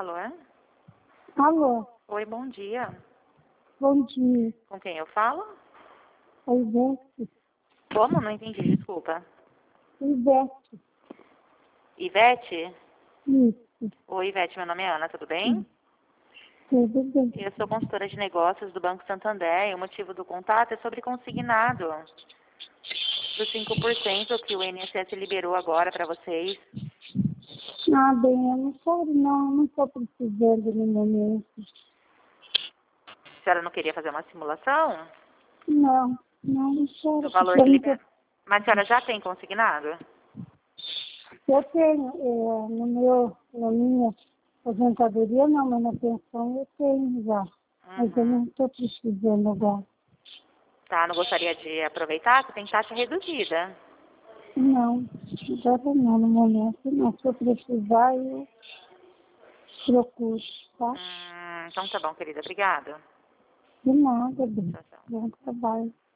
Alô? Alô, Oi, bom dia. bom dia. Com quem eu falo? É Ivete. Como? Não entendi, desculpa. Ivete. Ivete? Isso. Oi, Ivete, meu nome é Ana, tudo bem? Tudo bem. Eu sou consultora de negócios do Banco Santander e o motivo do contato é sobre consignado dos 5% que o INSS liberou agora para vocês. Ah, bem, eu não quero, não estou precisando no momento. A senhora não queria fazer uma simulação Não quero. do valor Eu, que não libera? tô- Mas a senhora já tem consignado? eu tenho, na minha aposentadoria não, mas na pensão eu tenho já. Mas eu Uhum. não estou precisando agora. Tá, não gostaria de aproveitar que tem taxa reduzida. Não, agora não, no momento não. Se eu precisar, eu procuro, tá? Então tá bom, querida. Obrigada. De nada, bem. Tchau, tchau. Bom trabalho.